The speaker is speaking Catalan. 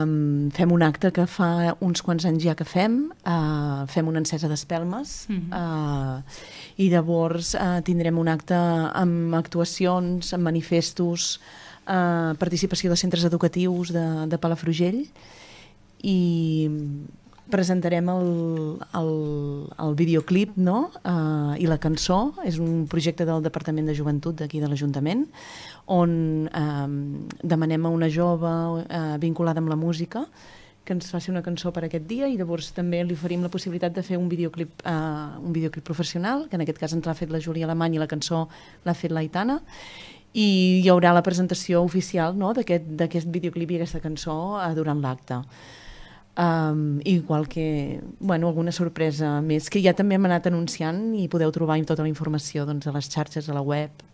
Fem un acte que fa uns quants anys ja que fem una encesa d'espelmes i llavors tindrem un acte amb actuacions, amb manifestos, participació de centres educatius de Palafrugell i presentarem el videoclip, no? I la cançó. És un projecte del Departament de Joventut d'aquí de l'Ajuntament on demanem a una jove vinculada amb la música que ens faci una cançó per aquest dia i llavors també li oferim la possibilitat de fer un videoclip professional, que en aquest cas ens l'ha fet la Júlia Alemany i la cançó l'ha fet l'Aitana, i hi haurà la presentació oficial, no, d'aquest videoclip i aquesta cançó durant l'acte. Igual que alguna sorpresa més que ja també hem anat anunciant i podeu trobar tota la informació a les xarxes, a la web